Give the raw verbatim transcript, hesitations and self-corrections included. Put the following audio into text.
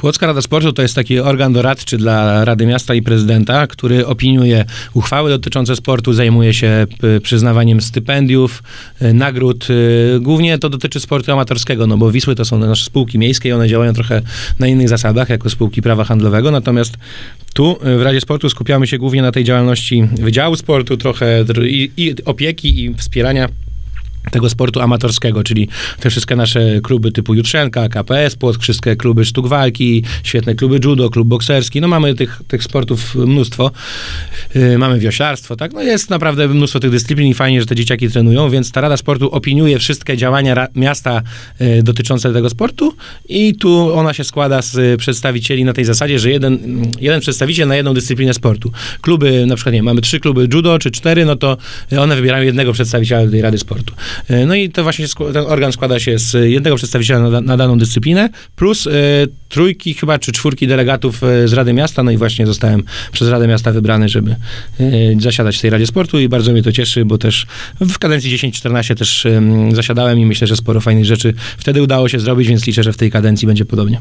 Płocka Rada Sportu to jest taki organ doradczy dla Rady Miasta i prezydenta, który opiniuje uchwały dotyczące sportu, zajmuje się p- przyznawaniem stypendiów, y, nagród. Y, głównie to dotyczy sportu amatorskiego, no bo Wisły to są nasze spółki miejskie i one działają trochę na innych zasadach, jako spółki prawa handlowego, natomiast tu w Radzie Sportu skupiamy się głównie na tej działalności Wydziału Sportu, trochę i, i opieki i wspierania tego sportu amatorskiego, czyli te wszystkie nasze kluby typu Jutrzenka, K P S Płock, wszystkie kluby sztuk walki, świetne kluby judo, klub bokserski, no mamy tych, tych sportów mnóstwo. Yy, mamy wioślarstwo, tak? No jest naprawdę mnóstwo tych dyscyplin i fajnie, że te dzieciaki trenują, więc ta Rada Sportu opiniuje wszystkie działania ra- miasta yy, dotyczące tego sportu i tu ona się składa z y, przedstawicieli na tej zasadzie, że jeden, jeden przedstawiciel na jedną dyscyplinę sportu. Kluby, na przykład, nie wiem, mamy trzy kluby judo czy cztery, no to one wybierają jednego przedstawiciela tej Rady Sportu. No i to właśnie ten organ składa się z jednego przedstawiciela na, na daną dyscyplinę, plus y, trójki chyba, czy czwórki delegatów y, z Rady Miasta, no i właśnie zostałem przez Radę Miasta wybrany, żeby y, zasiadać w tej Radzie Sportu i bardzo mnie to cieszy, bo też w kadencji dziesięć czternaście też y, zasiadałem i myślę, że sporo fajnych rzeczy wtedy udało się zrobić, więc liczę, że w tej kadencji będzie podobnie.